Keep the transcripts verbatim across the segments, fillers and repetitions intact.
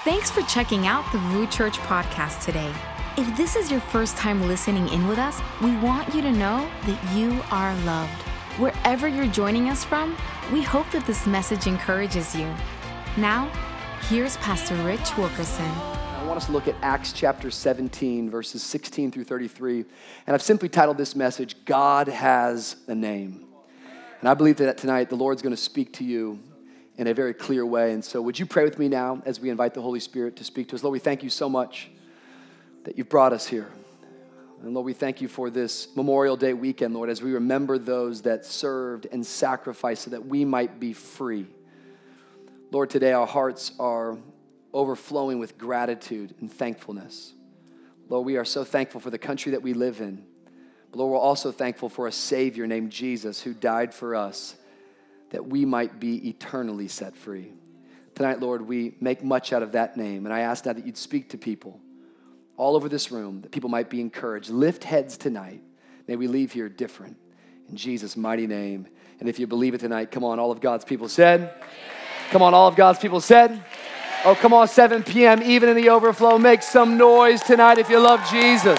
Thanks for checking out the V U Church podcast today. If this is your first time listening in with us, we want you to know that you are loved. Wherever you're joining us from, we hope that this message encourages you. Now, here's Pastor Rich Wilkerson. I want us to look at Acts chapter seventeen, verses sixteen through thirty-three. And I've simply titled this message, God Has a Name. And I believe that tonight the Lord's going to speak to you in a very clear way. And so would you pray with me now as we invite the Holy Spirit to speak to us? Lord, we thank you so much that you've brought us here. And Lord, we thank you for this Memorial Day weekend, Lord, as we remember those that served and sacrificed so that we might be free. Lord, today our hearts are overflowing with gratitude and thankfulness. Lord, we are so thankful for the country that we live in. But Lord, we're also thankful for a Savior named Jesus who died for us that we might be eternally set free. Tonight, Lord, we make much out of that name, and I ask now that you'd speak to people all over this room, that people might be encouraged. Lift heads tonight. May we leave here different. In Jesus' mighty name. And if you believe it tonight, come on, all of God's people said. Amen. Come on, all of God's people said. Amen. Oh, come on, seven p.m., even in the overflow, make some noise tonight if you love Jesus.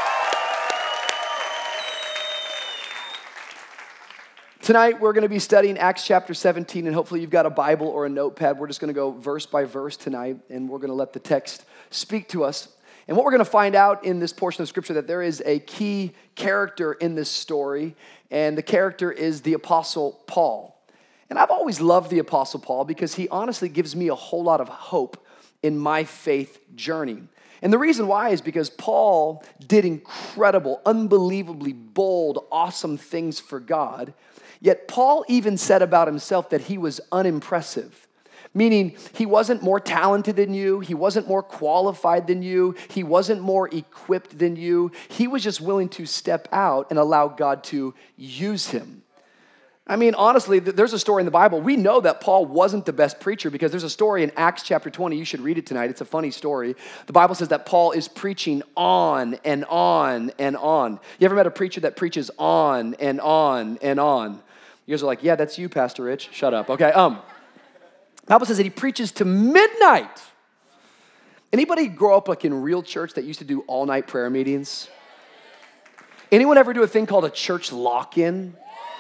Tonight, we're going to be studying Acts chapter seventeen, and hopefully you've got a Bible or a notepad. We're just going to go verse by verse tonight, and we're going to let the text speak to us. And what we're going to find out in this portion of Scripture, that there is a key character in this story, and the character is the Apostle Paul. And I've always loved the Apostle Paul because he honestly gives me a whole lot of hope in my faith journey. And the reason why is because Paul did incredible, unbelievably bold, awesome things for God. Yet Paul even said about himself that he was unimpressive, meaning he wasn't more talented than you, he wasn't more qualified than you, he wasn't more equipped than you. He was just willing to step out and allow God to use him. I mean, honestly, there's a story in the Bible. We know that Paul wasn't the best preacher because there's a story in Acts chapter twenty. You should read it tonight. It's a funny story. The Bible says that Paul is preaching on and on and on. You ever met a preacher that preaches on and on and on? You guys are like, yeah, that's you, Pastor Rich. Shut up, okay? Um, the Bible says that he preaches to midnight. Anybody grow up like in real church that used to do all-night prayer meetings? Anyone ever do a thing called a church lock-in?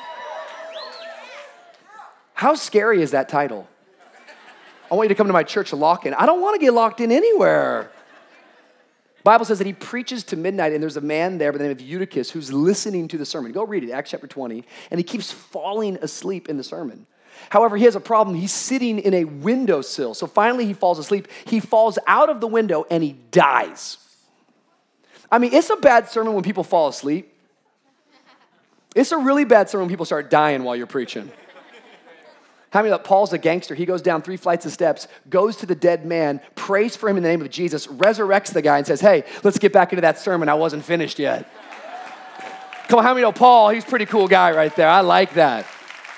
How scary is that title? I want you to come to my church lock-in. I don't want to get locked in anywhere. The Bible says that he preaches to midnight, and there's a man there by the name of Eutychus who's listening to the sermon. Go read it, Acts chapter twenty, and he keeps falling asleep in the sermon. However, he has a problem. He's sitting in a windowsill. So finally he falls asleep. He falls out of the window and he dies. I mean, it's a bad sermon when people fall asleep. It's a really bad sermon when people start dying while you're preaching. How many know that Paul's a gangster? He goes down three flights of steps, goes to the dead man, prays for him in the name of Jesus, resurrects the guy and says, hey, let's get back into that sermon. I wasn't finished yet. Come on, how many know Paul? He's a pretty cool guy right there. I like that.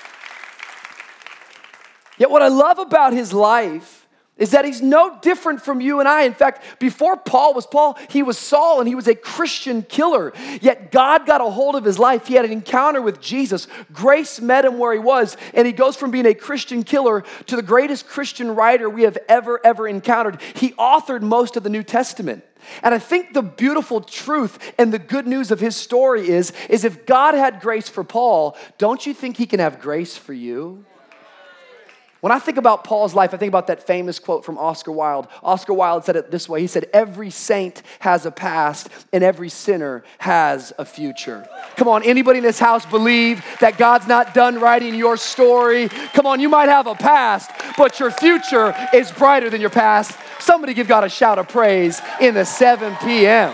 Yet what I love about his life is that he's no different from you and I. In fact, before Paul was Paul, he was Saul and he was a Christian killer. Yet God got a hold of his life. He had an encounter with Jesus. Grace met him where he was, and he goes from being a Christian killer to the greatest Christian writer we have ever, ever encountered. He authored most of the New Testament. And I think the beautiful truth and the good news of his story is, is if God had grace for Paul, don't you think he can have grace for you? When I think about Paul's life, I think about that famous quote from Oscar Wilde. Oscar Wilde said it this way. He said, every saint has a past and every sinner has a future. Come on, anybody in this house believe that God's not done writing your story? Come on, you might have a past, but your future is brighter than your past. Somebody give God a shout of praise in the seven p.m.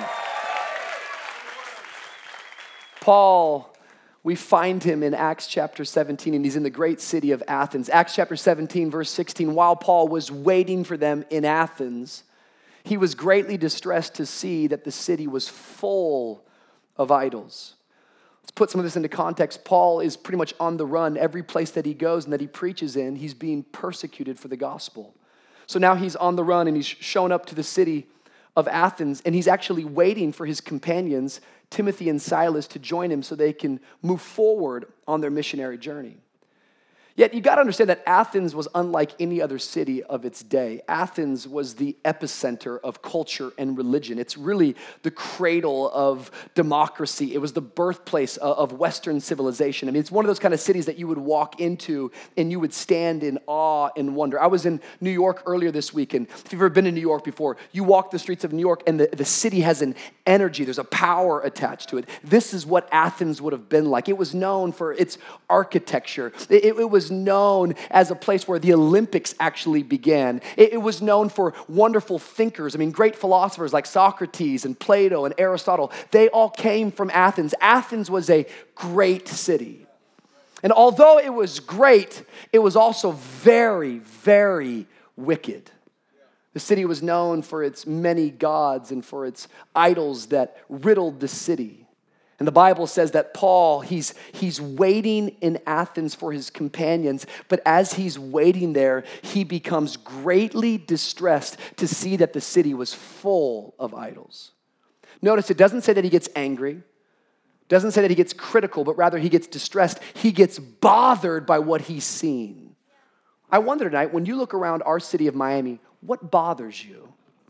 Paul, we find him in Acts chapter seventeen, and he's in the great city of Athens. Acts chapter seventeen, verse sixteen, while Paul was waiting for them in Athens, he was greatly distressed to see that the city was full of idols. Let's put some of this into context. Paul is pretty much on the run. Every place that he goes and that he preaches in, he's being persecuted for the gospel. So now he's on the run, and he's shown up to the city of Athens, and he's actually waiting for his companions, Timothy and Silas, to join him so they can move forward on their missionary journey. Yet you got to understand that Athens was unlike any other city of its day. Athens was the epicenter of culture and religion. It's really the cradle of democracy. It was the birthplace of Western civilization. I mean, it's one of those kind of cities that you would walk into and you would stand in awe and wonder. I was in New York earlier this week, and if you've ever been in New York before, you walk the streets of New York and the, the city has an energy. There's a power attached to it. This is what Athens would have been like. It was known for its architecture. It, it was known as a place where the Olympics actually began. It, it was known for wonderful thinkers. I mean, great philosophers like Socrates and Plato and Aristotle. They all came from Athens. Athens was a great city. And although it was great, it was also very, very wicked. The city was known for its many gods and for its idols that riddled the city. And the Bible says that Paul, he's, he's waiting in Athens for his companions, but as he's waiting there, he becomes greatly distressed to see that the city was full of idols. Notice it doesn't say that he gets angry, doesn't say that he gets critical, but rather he gets distressed. He gets bothered by what he's seen. I wonder tonight, when you look around our city of Miami, what bothers you?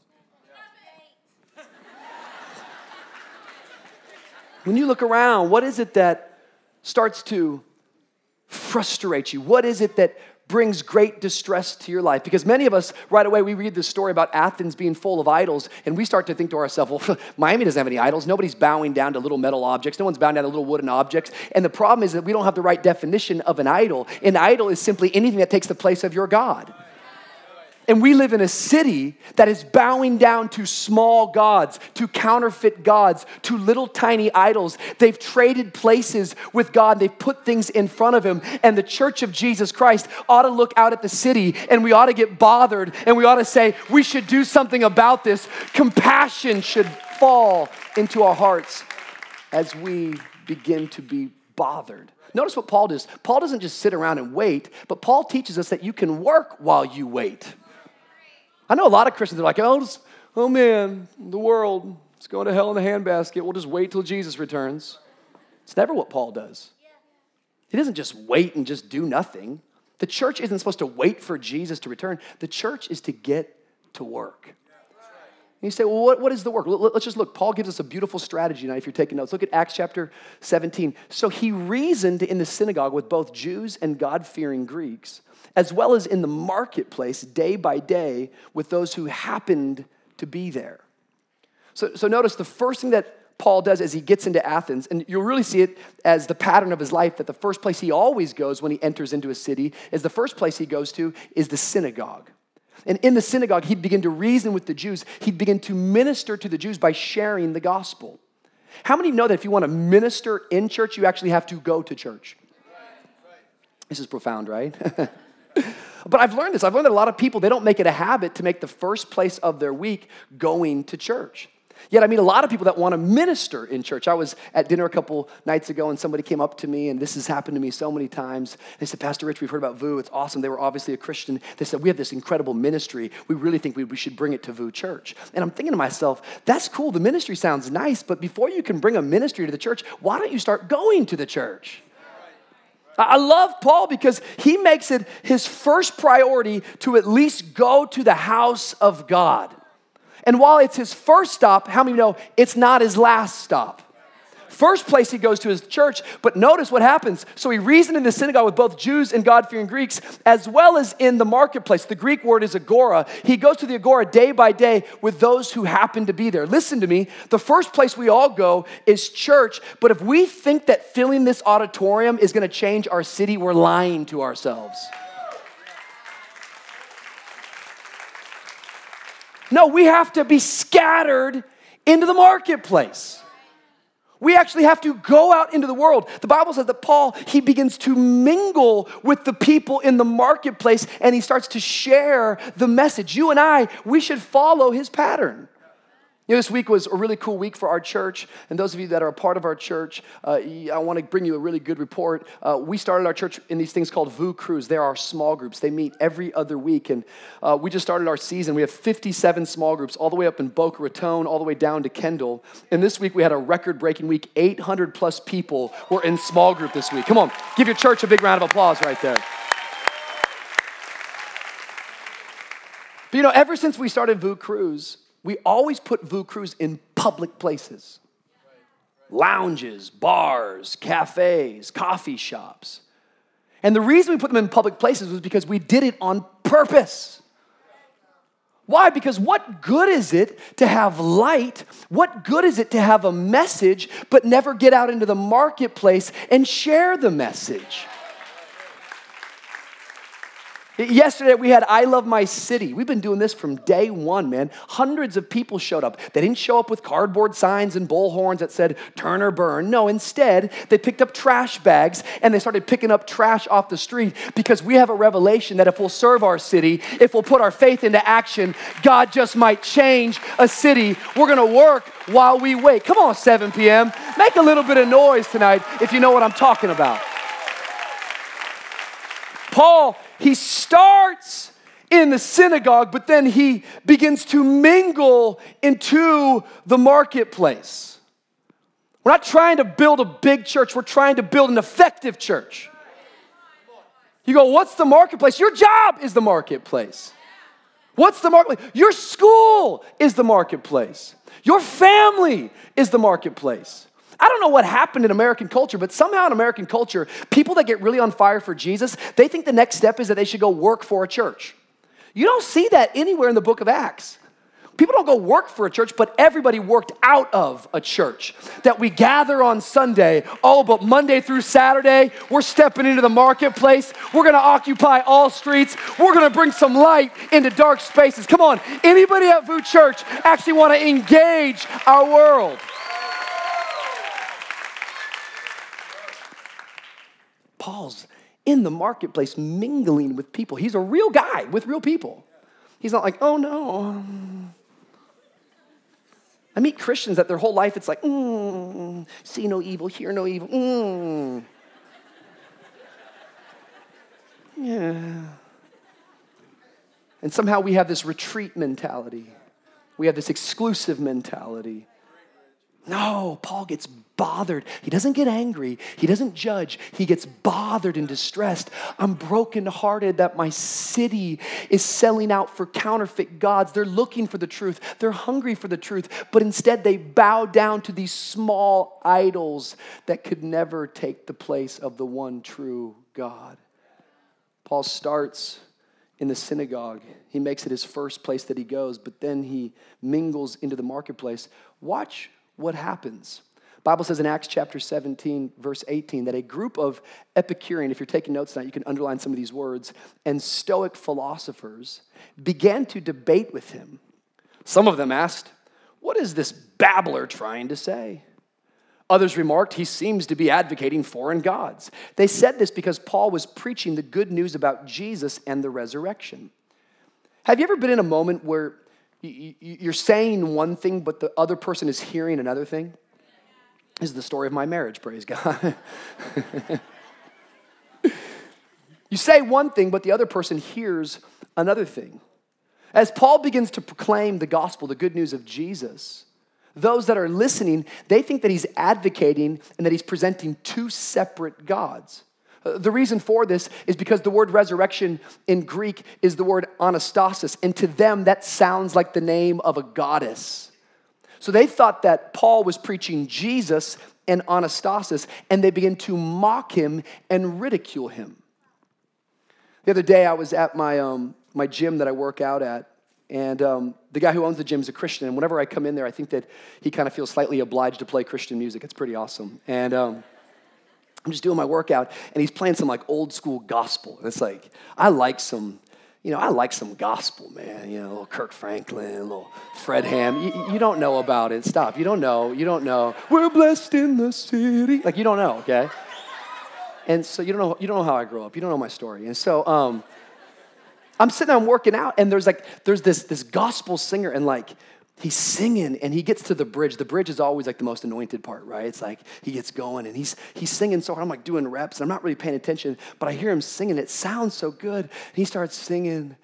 When you look around, what is it that starts to frustrate you? What is it that brings great distress to your life? Because many of us, right away, we read this story about Athens being full of idols, and we start to think to ourselves, well, Miami doesn't have any idols. Nobody's bowing down to little metal objects. No one's bowing down to little wooden objects. And the problem is that we don't have the right definition of an idol. An idol is simply anything that takes the place of your God. And we live in a city that is bowing down to small gods, to counterfeit gods, to little tiny idols. They've traded places with God. They've put things in front of him. And the Church of Jesus Christ ought to look out at the city, and we ought to get bothered, and we ought to say, we should do something about this. Compassion should fall into our hearts as we begin to be bothered. Notice what Paul does. Paul doesn't just sit around and wait, but Paul teaches us that you can work while you wait. I know a lot of Christians are like, oh, just, oh man, the world, it's going to hell in a handbasket. We'll just wait till Jesus returns. It's never what Paul does. He doesn't just wait and just do nothing. The church isn't supposed to wait for Jesus to return. The church is to get to work. And you say, well, what, what is the work? Let's just look. Paul gives us a beautiful strategy now if you're taking notes. Look at Acts chapter seventeen. So he reasoned in the synagogue with both Jews and God-fearing Greeks, as well as in the marketplace day by day with those who happened to be there. So, so notice the first thing that Paul does as he gets into Athens, and you'll really see it as the pattern of his life, that the first place he always goes when he enters into a city is the first place he goes to is the synagogue. And in the synagogue, he'd begin to reason with the Jews. He'd begin to minister to the Jews by sharing the gospel. How many know that if you want to minister in church, you actually have to go to church? This is profound, right? But I've learned this. I've learned that a lot of people, they don't make it a habit to make the first place of their week going to church. Yet I meet a lot of people that want to minister in church. I was at dinner a couple nights ago and somebody came up to me, and this has happened to me so many times. They said, Pastor Rich, we've heard about V U. It's awesome. They were obviously a Christian. They said, we have this incredible ministry. We really think we, we should bring it to V U Church. And I'm thinking to myself, that's cool. The ministry sounds nice, but before you can bring a ministry to the church, why don't you start going to the church? I love Paul because he makes it his first priority to at least go to the house of God. And while it's his first stop, how many know it's not his last stop? First place he goes to is church, but notice what happens. So he reasoned in the synagogue with both Jews and God-fearing Greeks, as well as in the marketplace. The Greek word is agora. He goes to the agora day by day with those who happen to be there. Listen to me. The first place we all go is church, but if we think that filling this auditorium is going to change our city, we're lying to ourselves. No, we have to be scattered into the marketplace. We actually have to go out into the world. The Bible says that Paul, he begins to mingle with the people in the marketplace and he starts to share the message. You and I, we should follow his pattern. You know, this week was a really cool week for our church, and those of you that are a part of our church, uh, I want to bring you a really good report. Uh, we started our church in these things called V U Crews. They're our small groups. They meet every other week, and uh, we just started our season. We have fifty-seven small groups, all the way up in Boca Raton, all the way down to Kendall. And this week we had a record-breaking week. eight hundred plus people were in small group this week. Come on, give your church a big round of applause right there. But you know, ever since we started Vue Cruise, we always put Vue Cruise in public places. Lounges, bars, cafes, coffee shops. And the reason we put them in public places was because we did it on purpose. Why? Because what good is it to have light? What good is it to have a message but never get out into the marketplace and share the message? Yesterday we had I Love My City. We've been doing this from day one, man. Hundreds of people showed up. They didn't show up with cardboard signs and bullhorns that said turn or burn. No, instead they picked up trash bags and they started picking up trash off the street because we have a revelation that if we'll serve our city, if we'll put our faith into action, God just might change a city. We're gonna work while we wait. Come on, seven p.m. Make a little bit of noise tonight if you know what I'm talking about. Paul, he starts in the synagogue, but then he begins to mingle into the marketplace. We're not trying to build a big church. We're trying to build an effective church. You go, what's the marketplace? Your job is the marketplace. What's the marketplace? Your school is the marketplace. Your family is the marketplace. I don't know what happened in American culture, but somehow in American culture, people that get really on fire for Jesus, they think the next step is that they should go work for a church. You don't see that anywhere in the book of Acts. People don't go work for a church, but everybody worked out of a church. That we gather on Sunday, oh, but Monday through Saturday, we're stepping into the marketplace. We're gonna occupy all streets. We're gonna bring some light into dark spaces. Come on, anybody at Vue Church actually wanna engage our world? Paul's in the marketplace mingling with people. He's a real guy with real people. He's not like, oh no. I meet Christians that their whole life it's like, mm, see no evil, hear no evil. Mm. Yeah. And somehow we have this retreat mentality. We have this exclusive mentality. No, Paul gets bothered. He doesn't get angry. He doesn't judge. He gets bothered and distressed. I'm brokenhearted that my city is selling out for counterfeit gods. They're looking for the truth. They're hungry for the truth. But instead they bow down to these small idols that could never take the place of the one true God. Paul starts in the synagogue. He makes it his first place that he goes, but then he mingles into the marketplace. Watch what happens. The Bible says in Acts chapter seventeen, verse eighteen, that a group of Epicurean, if you're taking notes tonight, you can underline some of these words, and Stoic philosophers began to debate with him. Some of them asked, what is this babbler trying to say? Others remarked, he seems to be advocating foreign gods. They said this because Paul was preaching the good news about Jesus and the resurrection. Have you ever been in a moment where you're saying one thing, but the other person is hearing another thing? This is the story of my marriage, praise God. You say one thing, but the other person hears another thing. As Paul begins to proclaim the gospel, the good news of Jesus, those that are listening, they think that he's advocating and that he's presenting two separate gods. The reason for this is because the word resurrection in Greek is the word anastasis, and to them that sounds like the name of a goddess. So they thought that Paul was preaching Jesus and anastasis, and they began to mock him and ridicule him. The other day I was at my um, my gym that I work out at, and um, the guy who owns the gym is a Christian, and whenever I come in there, I think that he kind of feels slightly obliged to play Christian music. It's pretty awesome. And um, I'm just doing my workout, and he's playing some like old school gospel. And it's like, I like some, you know, I like some gospel, man. You know, a little Kirk Franklin, a little Fred Ham. You, you don't know about it. Stop. You don't know. You don't know. We're blessed in the city. Like, you don't know, okay? And so you don't know, you don't know how I grew up. You don't know my story. And so um, I'm sitting there, I'm working out, and there's like, there's this, this gospel singer, and like, he's singing, and he gets to the bridge. The bridge is always like the most anointed part, right? It's like he gets going, and he's he's singing so hard. I'm like doing reps, and I'm not really paying attention, but I hear him singing. It sounds so good. And he starts singing.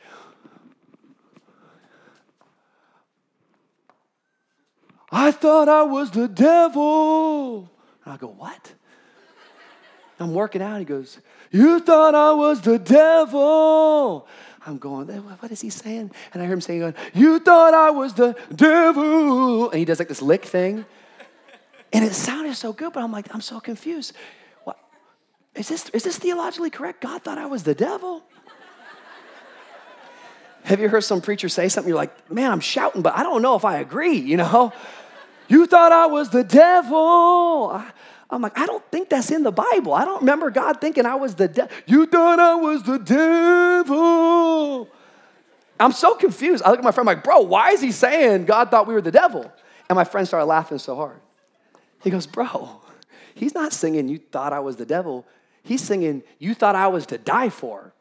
I thought I was the devil. And I go, what? I'm working out. He goes, you thought I was the devil. I'm going, what is he saying? And I hear him saying, you thought I was the devil. And he does like this lick thing. And it sounded so good, but I'm like, I'm so confused. What? Is this, is this theologically correct? God thought I was the devil? Have you heard some preacher say something? You're like, man, I'm shouting, but I don't know if I agree, you know? You thought I was the devil. I, I'm like, I don't think that's in the Bible. I don't remember God thinking I was the devil. You thought I was the devil. I'm so confused. I look at my friend, I'm like, bro, why is he saying God thought we were the devil? And my friend started laughing so hard. He goes, bro, he's not singing you thought I was the devil. He's singing you thought I was to die for.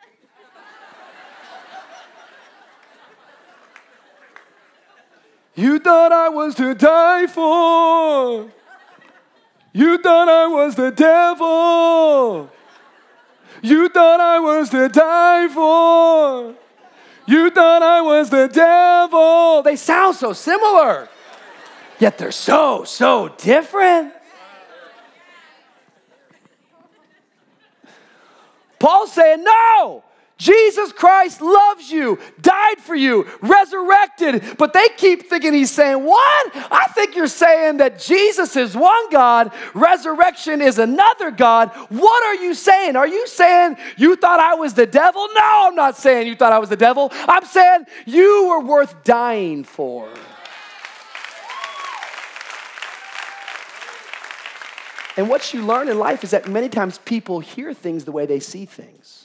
You thought I was to die for. You thought I was the devil. You thought I was to die for. You thought I was the devil. They sound so similar, yet they're so, so different. Paul's saying, no, Jesus Christ loves you, died for you, resurrected, but they keep thinking he's saying, what? I think you're saying that Jesus is one God, resurrection is another God. What are you saying? Are you saying you thought I was the devil? No, I'm not saying you thought I was the devil. I'm saying you were worth dying for. And what you learn in life is that many times people hear things the way they see things.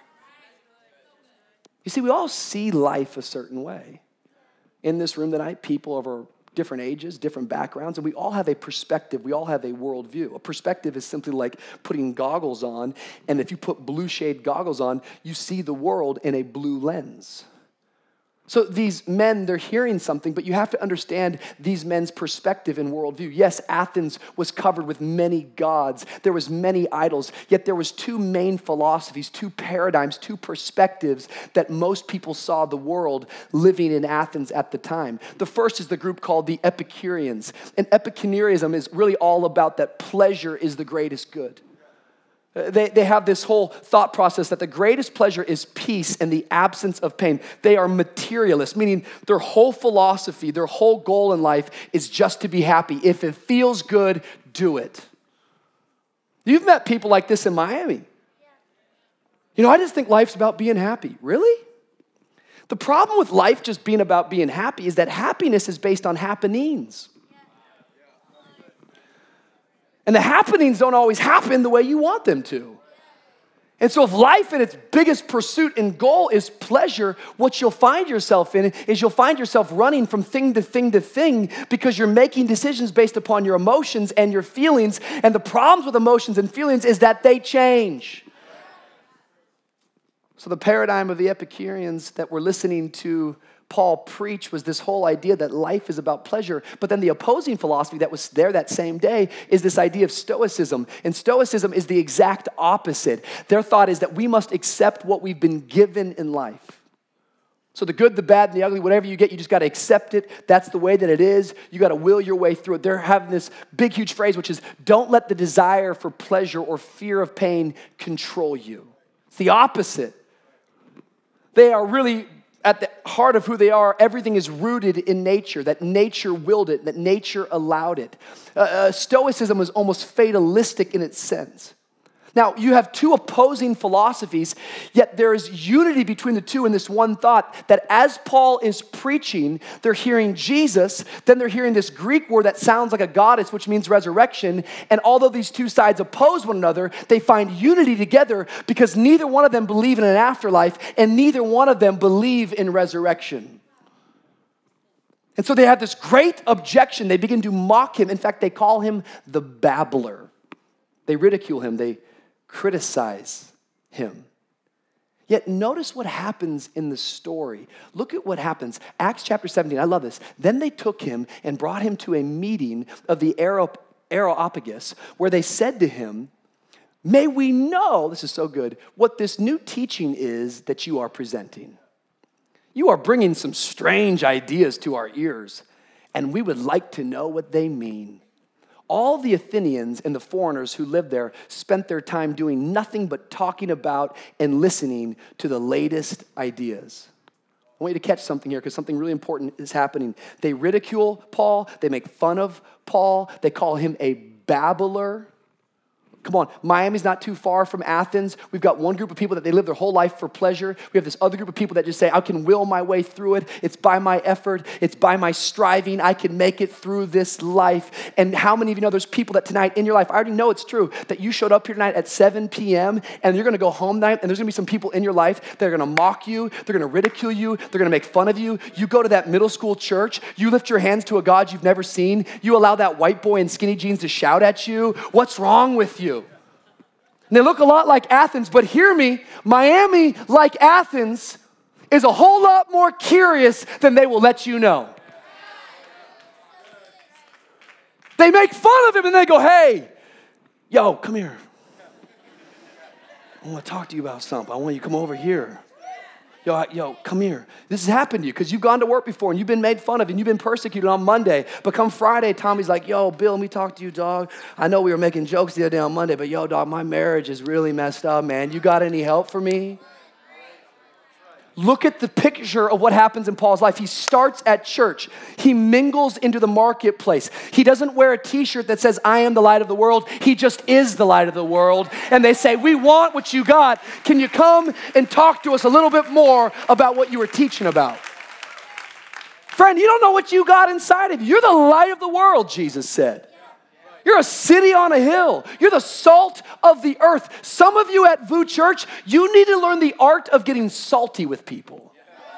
You see, we all see life a certain way. In this room tonight, people of different ages, different backgrounds, and we all have a perspective. We all have a worldview. A perspective is simply like putting goggles on, and if you put blue shade goggles on, you see the world in a blue lens. So these men, they're hearing something, but you have to understand these men's perspective and worldview. Yes, Athens was covered with many gods. There was many idols, yet there was two main philosophies, two paradigms, two perspectives that most people saw the world living in Athens at the time. The first is the group called the Epicureans. And Epicureanism is really all about that pleasure is the greatest good. They, they have this whole thought process that the greatest pleasure is peace and the absence of pain. They are materialists, meaning their whole philosophy, their whole goal in life is just to be happy. If it feels good, do it. You've met people like this in Miami. You know, I just think life's about being happy. Really? The problem with life just being about being happy is that happiness is based on happenings. And the happenings don't always happen the way you want them to. And so if life in its biggest pursuit and goal is pleasure, what you'll find yourself in is you'll find yourself running from thing to thing to thing because you're making decisions based upon your emotions and your feelings. And the problems with emotions and feelings is that they change. So the paradigm of the Epicureans that we're listening to Paul preach was this whole idea that life is about pleasure. But then the opposing philosophy that was there that same day is this idea of Stoicism. And Stoicism is the exact opposite. Their thought is that we must accept what we've been given in life. So the good, the bad, and the ugly, whatever you get, you just got to accept it. That's the way that it is. You got to will your way through it. They're having this big, huge phrase, which is, don't let the desire for pleasure or fear of pain control you. It's the opposite. They are really at the heart of who they are. Everything is rooted in nature, that nature willed it, that nature allowed it. Uh, uh, Stoicism was almost fatalistic in its sense. Now, you have two opposing philosophies, yet there is unity between the two in this one thought that as Paul is preaching, they're hearing Jesus, then they're hearing this Greek word that sounds like a goddess, which means resurrection. And although these two sides oppose one another, they find unity together because neither one of them believe in an afterlife and neither one of them believe in resurrection. And so they have this great objection. They begin to mock him. In fact, they call him the babbler. They ridicule him. They criticize him. Yet notice what happens in the story. Look at what happens. Acts chapter seventeen, I love this. Then they took him and brought him to a meeting of the Areopagus, where they said to him, may we know, this is so good, what this new teaching is that you are presenting. You are bringing some strange ideas to our ears, and we would like to know what they mean. all the Athenians and the foreigners who lived there spent their time doing nothing but talking about and listening to the latest ideas. I want you to catch something here because something really important is happening. They ridicule Paul. They make fun of Paul. They call him a babbler. Come on, Miami's not too far from Athens. We've got one group of people that they live their whole life for pleasure. We have this other group of people that just say, I can will my way through it. It's by my effort. It's by my striving. I can make it through this life. And how many of you know there's people that tonight in your life, I already know it's true, that you showed up here tonight at seven p.m. and you're going to go home tonight and there's going to be some people in your life that are going to mock you. They're going to ridicule you. They're going to make fun of you. You go to that middle school church. You lift your hands to a God you've never seen. You allow that white boy in skinny jeans to shout at you. What's wrong with you? And they look a lot like Athens, but hear me, Miami, like Athens, is a whole lot more curious than they will let you know. They make fun of him and they go, hey, yo, come here. I want to talk to you about something. I want you to come over here. Yo, yo, come here. This has happened to you because you've gone to work before and you've been made fun of and you've been persecuted on Monday. But come Friday, Tommy's like, yo, Bill, let me talk to you, dog. I know we were making jokes the other day on Monday, but yo, dog, my marriage is really messed up, man. You got any help for me? Look at the picture of what happens in Paul's life. He starts at church. He mingles into the marketplace. He doesn't wear a t-shirt that says, I am the light of the world. He just is the light of the world. And they say, we want what you got. Can you come and talk to us a little bit more about what you were teaching about? Friend, you don't know what you got inside of you. You're the light of the world, Jesus said. You're a city on a hill. You're the salt of the earth. Some of you at V U Church, you need to learn the art of getting salty with people.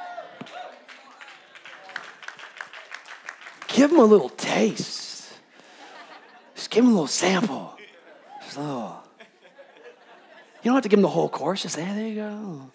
Give them a little taste. Just give them a little sample. Just a little. You don't have to give them the whole course. Just say, hey, there you go.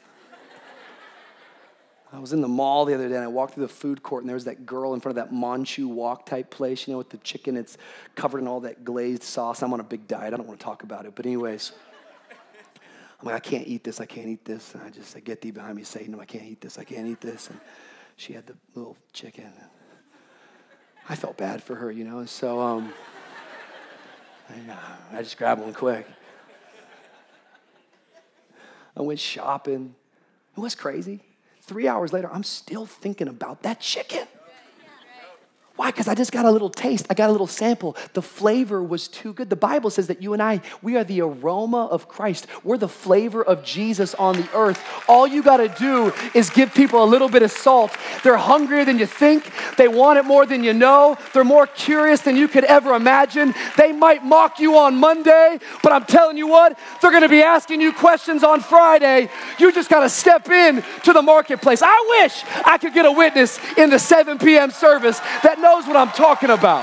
I was in the mall the other day and I walked through the food court and there was that girl in front of that Manchu Wok type place, you know, with the chicken. It's covered in all that glazed sauce. I'm on a big diet. I don't want to talk about it. But anyways, I'm like, I can't eat this. I can't eat this. And I just, I get thee behind me, Satan. I can't eat this. I can't eat this. And she had the little chicken. I felt bad for her, you know. And so um, I, I just grabbed one quick. I went shopping. It was crazy. Three hours later, I'm still thinking about that chicken. Why? Because I just got a little taste. I got a little sample. The flavor was too good. The Bible says that you and I, we are the aroma of Christ. We're the flavor of Jesus on the earth. All you got to do is give people a little bit of salt. They're hungrier than you think. They want it more than you know. They're more curious than you could ever imagine. They might mock you on Monday, but I'm telling you what, they're going to be asking you questions on Friday. You just got to step in to the marketplace. I wish I could get a witness in the seven p.m. service that knows what I'm talking about.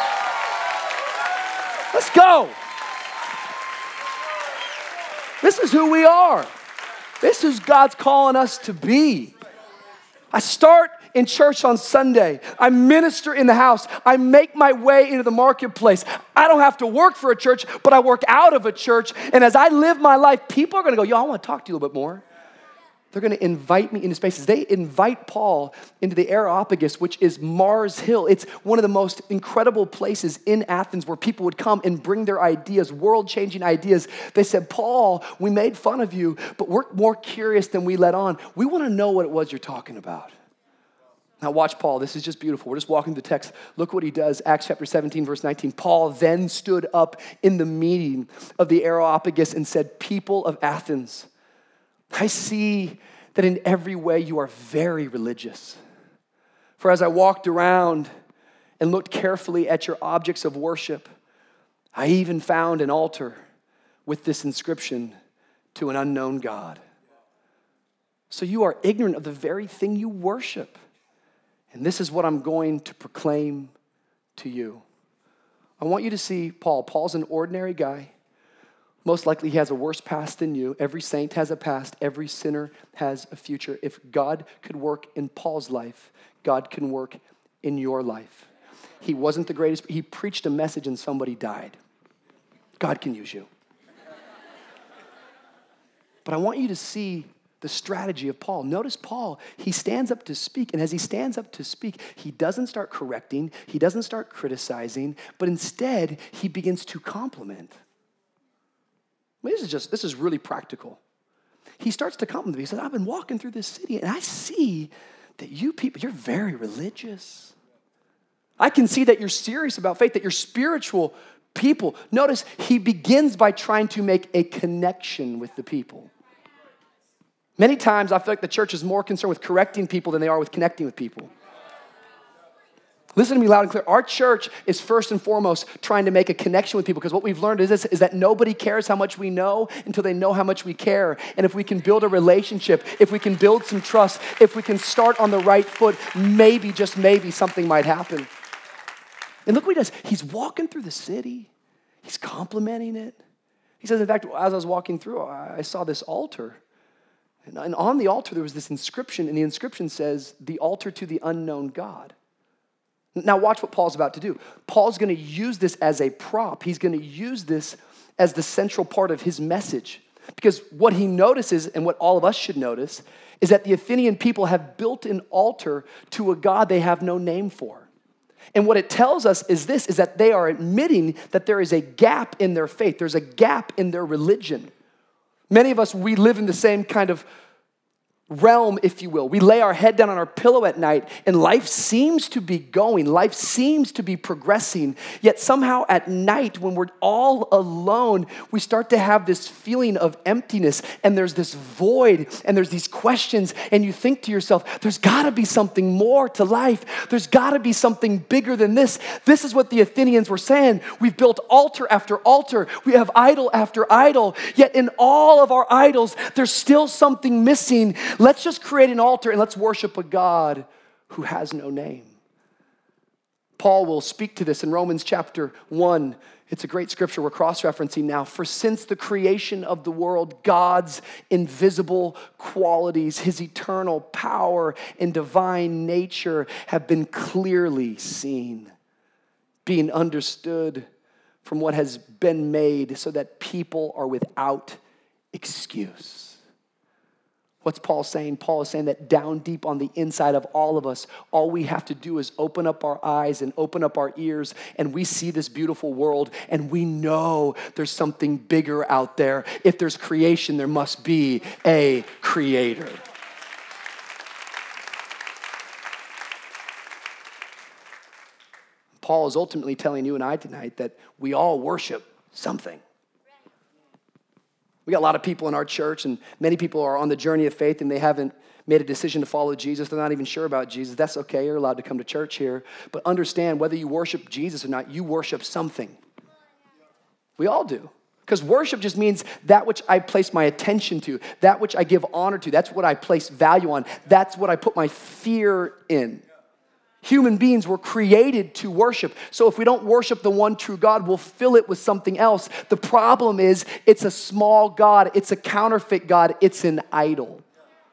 Let's go. This is who we are. This is God's calling us to be. I start in church on Sunday. I minister in the house. I make my way into the marketplace. I don't have to work for a church, but I work out of a church. And as I live my life, people are going to go, yo, I want to talk to you a little bit more. They're going to invite me into spaces. They invite Paul into the Areopagus, which is Mars Hill. It's one of the most incredible places in Athens where people would come and bring their ideas, world-changing ideas. They said, Paul, we made fun of you, but we're more curious than we let on. We want to know what it was you're talking about. Now watch Paul. This is just beautiful. We're just walking the text. Look what he does. Acts chapter seventeen, verse nineteen. Paul then stood up in the meeting of the Areopagus and said, people of Athens, I see that in every way you are very religious. For as I walked around and looked carefully at your objects of worship, I even found an altar with this inscription, to an unknown God. So you are ignorant of the very thing you worship. And this is what I'm going to proclaim to you. I want you to see Paul. Paul's an ordinary guy. Most likely he has a worse past than you. Every saint has a past. Every sinner has a future. If God could work in Paul's life, God can work in your life. He wasn't the greatest. He preached a message and somebody died. God can use you. But I want you to see the strategy of Paul. Notice Paul, he stands up to speak, and as he stands up to speak, he doesn't start correcting, he doesn't start criticizing, but instead, he begins to compliment. I mean, this is just, this is really practical. He starts to compliment me. He says, I've been walking through this city, and I see that you people, you're very religious. I can see that you're serious about faith, that you're spiritual people. Notice, he begins by trying to make a connection with the people. Many times, I feel like the church is more concerned with correcting people than they are with connecting with people. Listen to me loud and clear. Our church is first and foremost trying to make a connection with people, because what we've learned is this, is that nobody cares how much we know until they know how much we care. And if we can build a relationship, if we can build some trust, if we can start on the right foot, maybe, just maybe, something might happen. And look what he does. He's walking through the city. He's complimenting it. He says, in fact, as I was walking through, I saw this altar. And on the altar, there was this inscription, and the inscription says, the altar to the unknown God. Now watch what Paul's about to do. Paul's going to use this as a prop. He's going to use this as the central part of his message. Because what he notices, and what all of us should notice, is that the Athenian people have built an altar to a God they have no name for. And what it tells us is this, is that they are admitting that there is a gap in their faith. There's a gap in their religion. Many of us, we live in the same kind of realm, if you will. We lay our head down on our pillow at night, and life seems to be going. Life seems to be progressing. Yet somehow at night, when we're all alone, we start to have this feeling of emptiness, and there's this void, and there's these questions, and you think to yourself, there's got to be something more to life. There's got to be something bigger than this. This is what the Athenians were saying. We've built altar after altar. We have idol after idol. Yet in all of our idols, there's still something missing. Let's just create an altar and let's worship a God who has no name. Paul will speak to this in Romans chapter one. It's a great scripture we're cross-referencing now. For since the creation of the world, God's invisible qualities, his eternal power and divine nature have been clearly seen, being understood from what has been made, so that people are without excuse. What's Paul saying? Paul is saying that down deep on the inside of all of us, all we have to do is open up our eyes and open up our ears, and we see this beautiful world, and we know there's something bigger out there. If there's creation, there must be a creator. Paul is ultimately telling you and I tonight that we all worship something. We got a lot of people in our church, and many people are on the journey of faith, and they haven't made a decision to follow Jesus. They're not even sure about Jesus. That's okay. You're allowed to come to church here. But understand, whether you worship Jesus or not, you worship something. We all do. Because worship just means that which I place my attention to, that which I give honor to. That's what I place value on. That's what I put my fear in. Human beings were created to worship. So if we don't worship the one true God, we'll fill it with something else. The problem is it's a small God. It's a counterfeit God. It's an idol.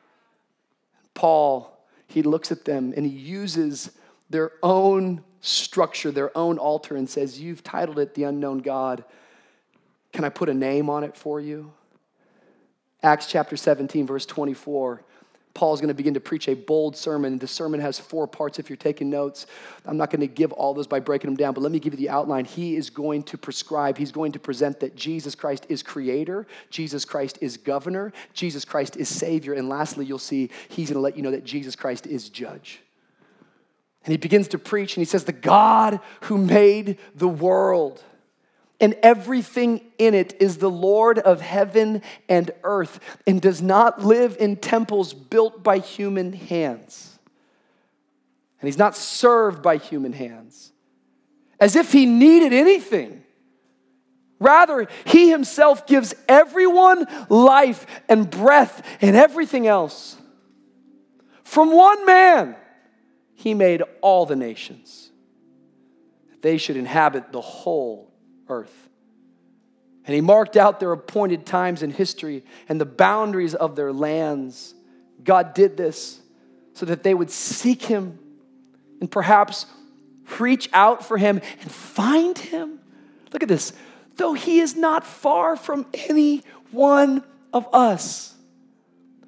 Paul, he looks at them and he uses their own structure, their own altar, and says, you've titled it the unknown God. Can I put a name on it for you? Acts chapter seventeen, verse twenty-four. Paul's going to begin to preach a bold sermon. The sermon has four parts if you're taking notes. I'm not going to give all those by breaking them down, but let me give you the outline. He is going to prescribe, he's going to present that Jesus Christ is creator, Jesus Christ is governor, Jesus Christ is savior, and lastly, you'll see he's going to let you know that Jesus Christ is judge. And he begins to preach, and he says, the God who made the world and everything in it is the Lord of heaven and earth, and does not live in temples built by human hands. And he's not served by human hands, as if he needed anything. Rather, he himself gives everyone life and breath and everything else. From one man, he made all the nations, that they should inhabit the whole earth. And he marked out their appointed times in history and the boundaries of their lands. God did this so that they would seek him and perhaps reach out for him and find him. Look at this. Though he is not far from any one of us.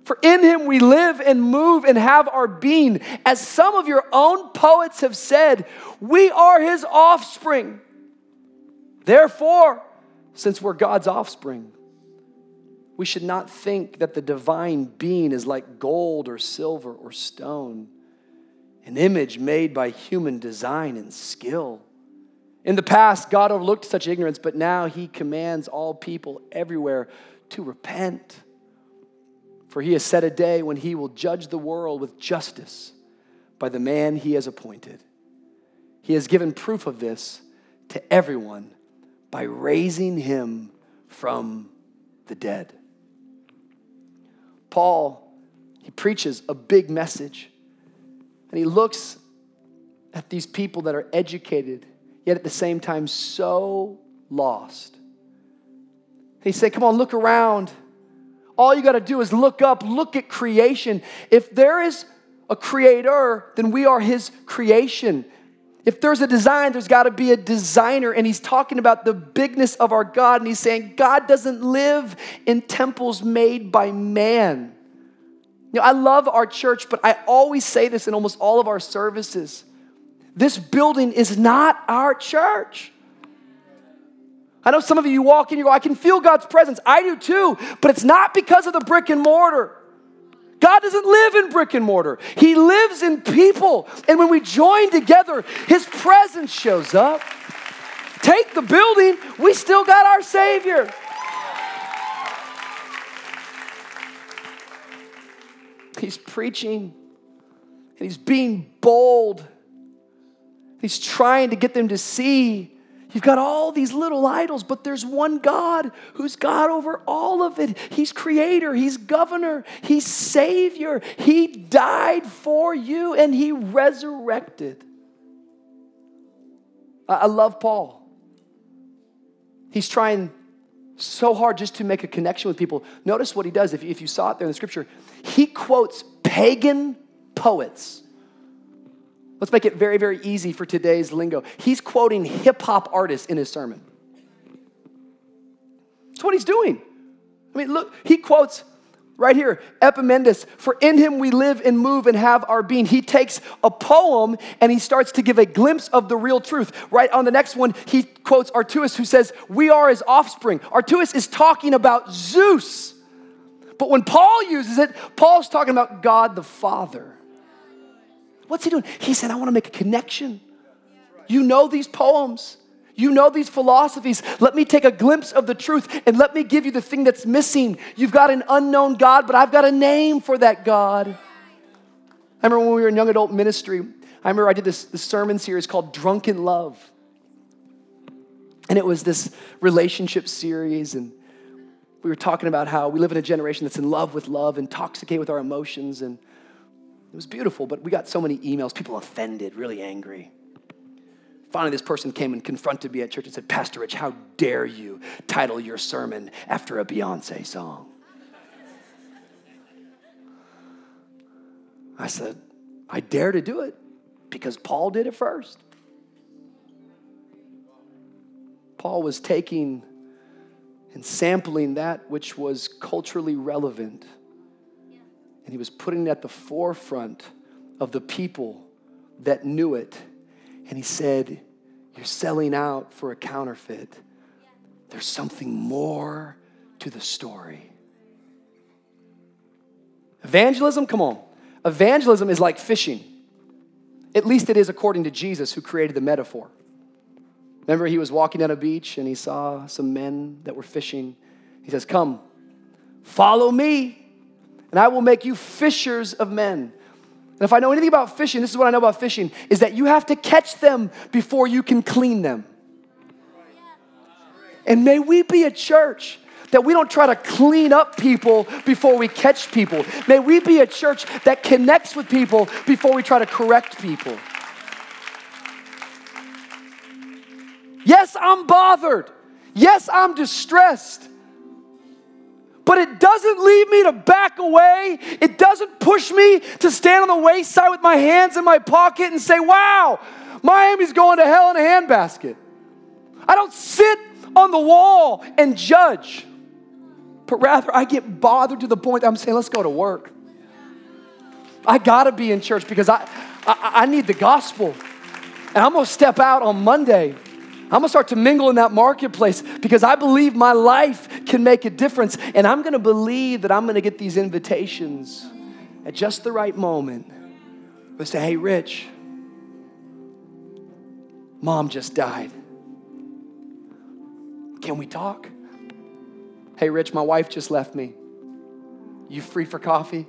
For in him we live and move and have our being. As some of your own poets have said, we are his offspring. Therefore, since we're God's offspring, we should not think that the divine being is like gold or silver or stone, an image made by human design and skill. In the past, God overlooked such ignorance, but now he commands all people everywhere to repent. For he has set a day when he will judge the world with justice by the man he has appointed. He has given proof of this to everyone by raising him from the dead. Paul, he preaches a big message, and he looks at these people that are educated, yet at the same time so lost. He said, come on, look around. All you got to do is look up, look at creation. If there is a creator, then we are his creation. If there's a design, there's got to be a designer. And he's talking about the bigness of our God. And he's saying God doesn't live in temples made by man. You know, I love our church, but I always say this in almost all of our services. This building is not our church. I know some of you walk in, you go, I can feel God's presence. I do too, but it's not because of the brick and mortar. God doesn't live in brick and mortar. He lives in people. And when we join together, his presence shows up. Take the building, we still got our Savior. He's preaching and he's being bold. He's trying to get them to see you've got all these little idols, but there's one God who's God over all of it. He's creator, he's governor, he's savior. He died for you and he resurrected. I love Paul. He's trying so hard just to make a connection with people. Notice what he does. If, if you saw it there in the scripture, he quotes pagan poets. Let's make it very, very easy for today's lingo. He's quoting hip-hop artists in his sermon. That's what he's doing. I mean, look, he quotes right here, Epimenides, for in him we live and move and have our being. He takes a poem and he starts to give a glimpse of the real truth. Right on the next one, he quotes Artaeus, who says, we are his offspring. Artaeus is talking about Zeus. But when Paul uses it, Paul's talking about God the Father. What's he doing? He said, I want to make a connection. You know these poems. You know these philosophies. Let me take a glimpse of the truth and let me give you the thing that's missing. You've got an unknown God, but I've got a name for that God. I remember when we were in young adult ministry, I remember I did this, this sermon series called Drunken Love. And it was this relationship series, and we were talking about how we live in a generation that's in love with love, intoxicated with our emotions, and it was beautiful, but we got so many emails, people offended, really angry. Finally, this person came and confronted me at church and said, Pastor Rich, how dare you title your sermon after a Beyonce song? I said, I dare to do it because Paul did it first. Paul was taking and sampling that which was culturally relevant, and he was putting it at the forefront of the people that knew it. And he said, you're selling out for a counterfeit. There's something more to the story. Evangelism, come on. Evangelism is like fishing. At least it is according to Jesus, who created the metaphor. Remember, he was walking down a beach and he saw some men that were fishing. He says, come, follow me, and I will make you fishers of men. And if I know anything about fishing, this is what I know about fishing, is that you have to catch them before you can clean them. And may we be a church that we don't try to clean up people before we catch people. May we be a church that connects with people before we try to correct people. Yes, I'm bothered. Yes, I'm distressed. But it doesn't lead me to back away. It doesn't push me to stand on the wayside with my hands in my pocket and say, wow, Miami's going to hell in a handbasket. I don't sit on the wall and judge. but rather I get bothered to the point that I'm saying, let's go to work. I gotta be in church because I, I, I need the gospel. And I'm gonna step out on Monday. I'm gonna start to mingle in that marketplace because I believe my life can make a difference. And I'm gonna believe that I'm gonna get these invitations at just the right moment. But say, hey, Rich, Mom just died. Can we talk? Hey, Rich, my wife just left me. You free for coffee?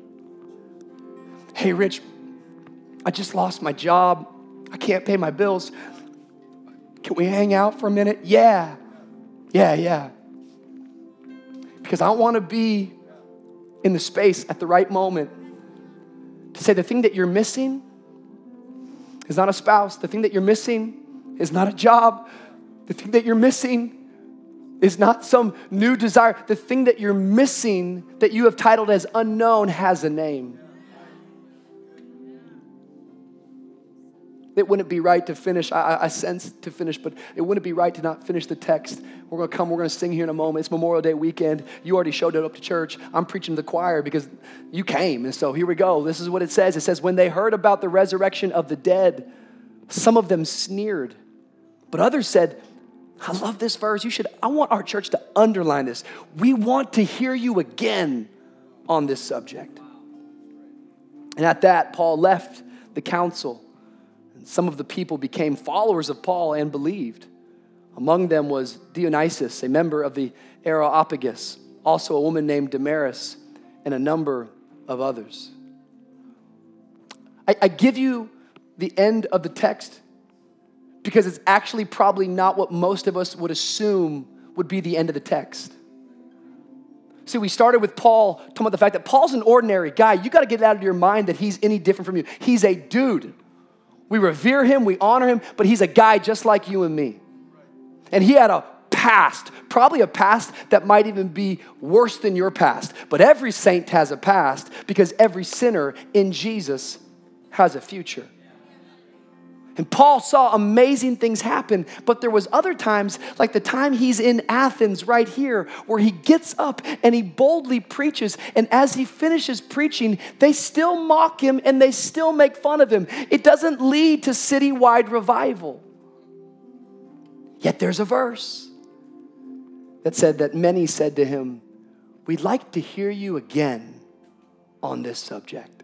Hey, Rich, I just lost my job. I can't pay my bills. Can we hang out for a minute? Yeah, yeah, yeah. Because I want to be in the space at the right moment to say the thing that you're missing is not a spouse. The thing that you're missing is not a job. The thing that you're missing is not some new desire. The thing that you're missing that you have titled as unknown has a name. It wouldn't be right to finish. I, I sense to finish, but it wouldn't be right to not finish the text. We're going to come. We're going to sing here in a moment. It's Memorial Day weekend. You already showed up to church. I'm preaching to the choir because you came. And so here we go. This is what it says. It says, when they heard about the resurrection of the dead, some of them sneered, but others said, I love this verse. You should, I want our church to underline this. We want to hear you again on this subject. And at that, Paul left the council. Some of the people became followers of Paul and believed. Among them was Dionysius, a member of the Areopagus, also a woman named Damaris, and a number of others. I, I give you the end of the text because it's actually probably not what most of us would assume would be the end of the text. See, we started with Paul talking about the fact that Paul's an ordinary guy. You got to get it out of your mind that he's any different from you. He's a dude. We revere him, we honor him, but he's a guy just like you and me. And he had a past, probably a past that might even be worse than your past. But every saint has a past because every sinner in Jesus has a future. And Paul saw amazing things happen, but there was other times, like the time he's in Athens right here, where he gets up and he boldly preaches. And as he finishes preaching, they still mock him and they still make fun of him. It doesn't lead to citywide revival. Yet there's a verse that said that many said to him, we'd like to hear you again on this subject.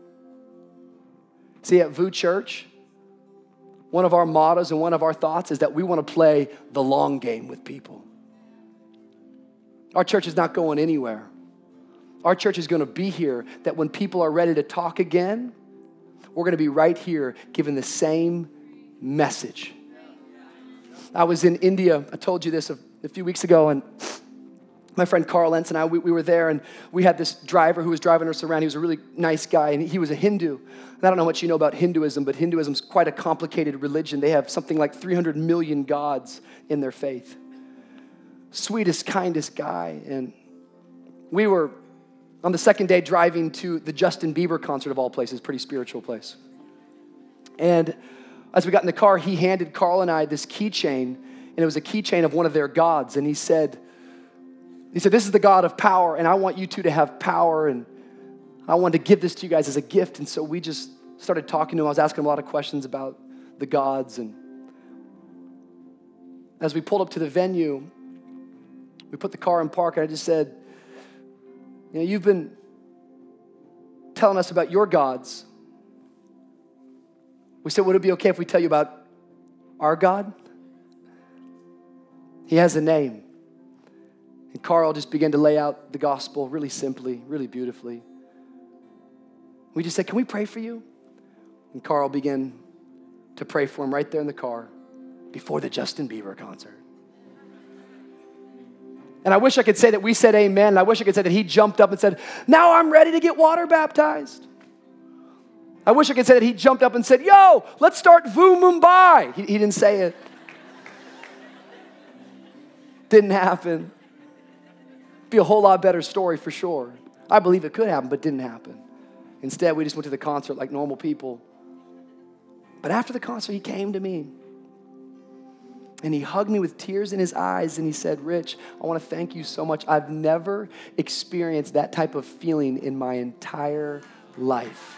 See, at V U Church, one of our mottos and one of our thoughts is that we want to play the long game with people. Our church is not going anywhere. Our church is going to be here that when people are ready to talk again, we're going to be right here giving the same message. I was in India. I told you this a, a few weeks ago, and my friend Carl Lentz and I, we, we were there, and we had this driver who was driving us around. He was a really nice guy, and he was a Hindu. And I don't know what you know about Hinduism, but Hinduism is quite a complicated religion. They have something like three hundred million gods in their faith. Sweetest, kindest guy. And we were on the second day driving to the Justin Bieber concert of all places, pretty spiritual place. And as we got in the car, he handed Carl and I this keychain, and it was a keychain of one of their gods. And he said, he said, this is the God of power, and I want you two to have power, and I wanted to give this to you guys as a gift. And so we just started talking to him. I was asking him a lot of questions about the gods. And as we pulled up to the venue, we put the car in park, and I just said, you know, you've been telling us about your gods. We said, would it be okay if we tell you about our God? He has a name. And Carl just began to lay out the gospel really simply, really beautifully. We just said, can we pray for you? And Carl began to pray for him right there in the car before the Justin Bieber concert. And I wish I could say that we said amen. And I wish I could say that he jumped up and said, now I'm ready to get water baptized. I wish I could say that he jumped up and said, yo, let's start V U Mumbai. He, he didn't say it. Didn't happen. Be a whole lot better story for sure. I believe it could happen, but didn't happen. Instead, we just went to the concert like normal people. But after the concert, he came to me. And he hugged me with tears in his eyes and he said, Rich, I want to thank you so much. I've never experienced that type of feeling in my entire life.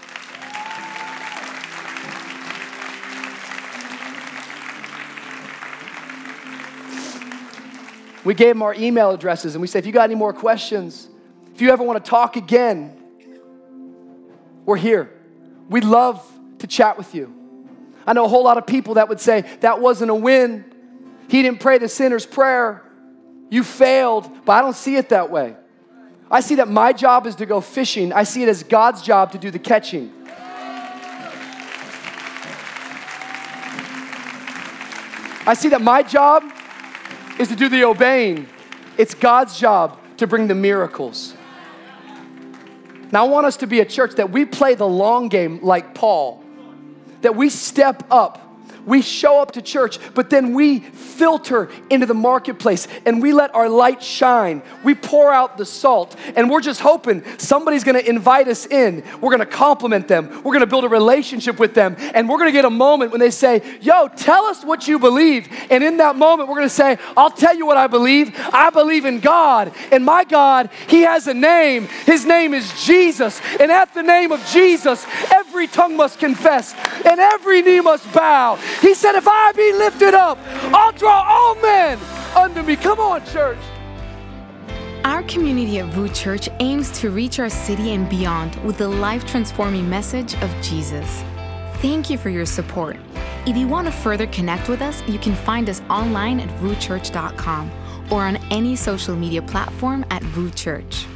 We gave him our email addresses and we said, if you got any more questions, if you ever want to talk again, we're here. We'd love to chat with you. I know a whole lot of people that would say, that wasn't a win. He didn't pray the sinner's prayer. You failed, but I don't see it that way. I see that my job is to go fishing. I see it as God's job to do the catching. I see that my job is to do the obeying. It's God's job to bring the miracles. Now I want us to be a church that we play the long game like Paul. That we step up, we show up to church, but then we filter into the marketplace and we let our light shine. We pour out the salt and we're just hoping somebody's gonna invite us in. We're gonna compliment them. We're gonna build a relationship with them and we're gonna get a moment when they say, yo, tell us what you believe. And in that moment, we're gonna say, I'll tell you what I believe. I believe in God, and my God, he has a name. His name is Jesus. And at the name of Jesus, every tongue must confess and every knee must bow. He said, if I be lifted up, I'll draw all men unto me. Come on, church. Our community at V U Church aims to reach our city and beyond with the life-transforming message of Jesus. Thank you for your support. If you want to further connect with us, you can find us online at voo church dot com or on any social media platform at V U Church.